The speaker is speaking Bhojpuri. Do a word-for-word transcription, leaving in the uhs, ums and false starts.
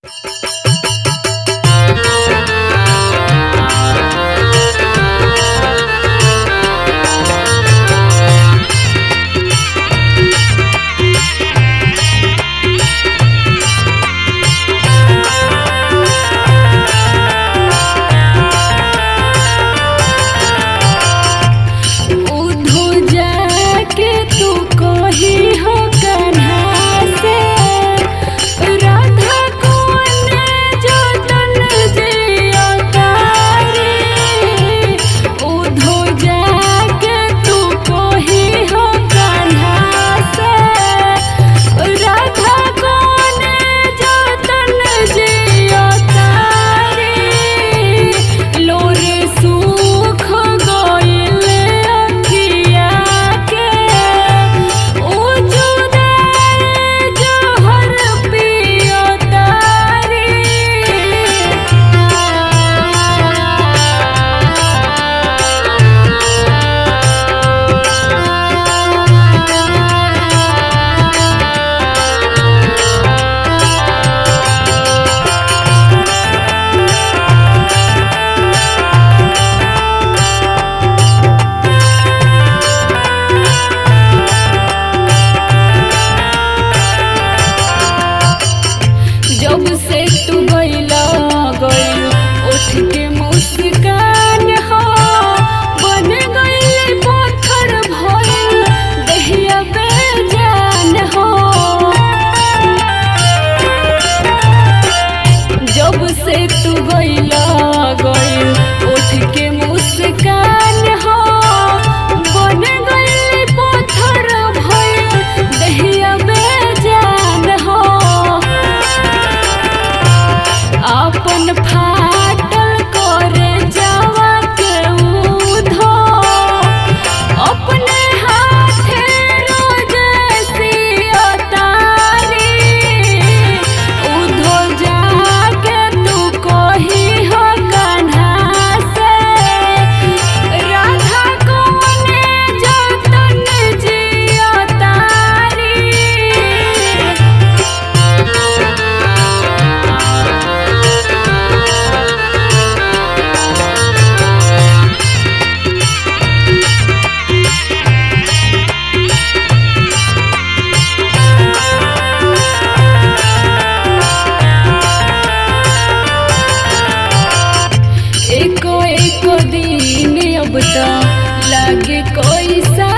जब से तू गइला गइल उठ के मुस्कान हो बन गइल पत्थर भइल दहिया बेजान हो। जब से तू गइला गइल उठ के मुस्कान हो बन गइल पत्थर भइल दहिया बेजान हो। अपन फाटल करे जावा के उधो अपने हाथे रोज सियतारी उधो जाके तू कही हो कान्हा से राधा कौने जतन जियतारी। एको एको दिन अब तो लागे कोई सा